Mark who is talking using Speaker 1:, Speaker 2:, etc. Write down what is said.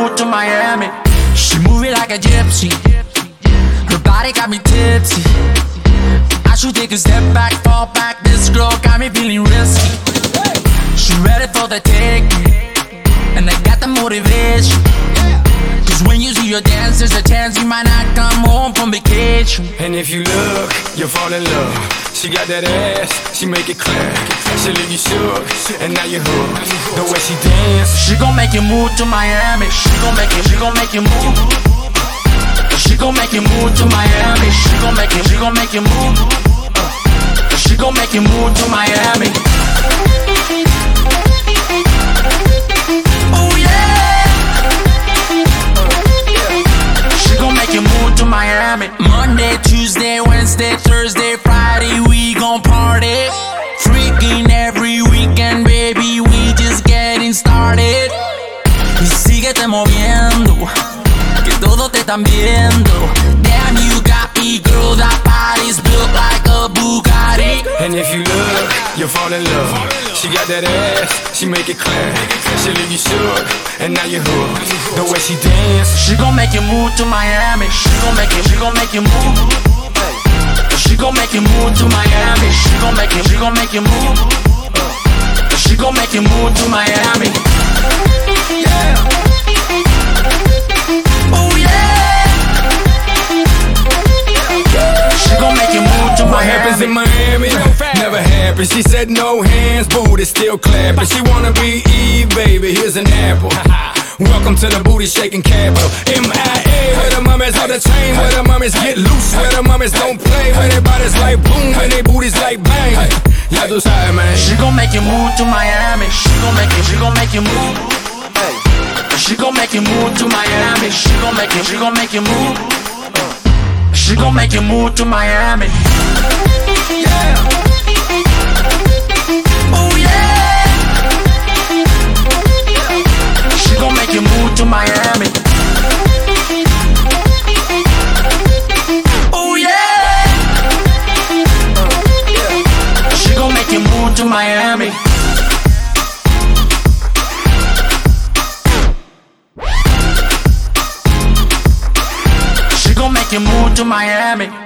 Speaker 1: move to Miami. She moving like a gypsy. Her body got me tipsy. I should take a step back, fall back. This girl got me feeling risky. She ready for the taking, and I got the motivation. Cause when you see her dance, there's a chance you might not come home from vacation.
Speaker 2: And if you look, you'll fall in love. She got that ass, she make it clear. She leave you shook, and now you're hooked. The way she dance,
Speaker 1: she gon' make you move to Miami. She gon' make you move. She gon' make you move to Miami. She gon' make you move. She gon' make you move to Miami. Oh yeah. She gon' make you move to Miami. Monday, Tuesday, Wednesday, Thursday, Friday, we gon' party. Freaking every weekend, baby, we just getting started. Y síguete moviendo, que todos te están viendo. Damn, you got me, girl, that body's built like a Bugatti.
Speaker 2: and if you look, you'll fall in love. She got that ass, she make it clear. She leave you shook, and now you're hooked. The way she dance,
Speaker 1: she gon' make you move to Miami. She gon' make you move. She gon' make you move to Miami. She gon' make you move. She gon' make you move to Miami. Yeah. Oh yeah. She gon' make you move to Miami.
Speaker 2: what happens in Miami never happens. She said no hands, booty still clapping. She wanna be Eve, baby, here's an apple. Welcome to the booty shaking capital. MIA, where the mummies on the chain, where the mummies get loose, where the mummies don't play, where their bodies like boom, and their booties like bang. Ya tú sabes, man.
Speaker 1: She gon' make you move to Miami. She gon' make you move. She gon' make you move to Miami. She gon' make you move. She gon' make you move to Miami. Yeah. Oh yeah. She gon' make you move to Miami. Oh yeah. She gon' make you move to Miami. She gon' make you move to Miami.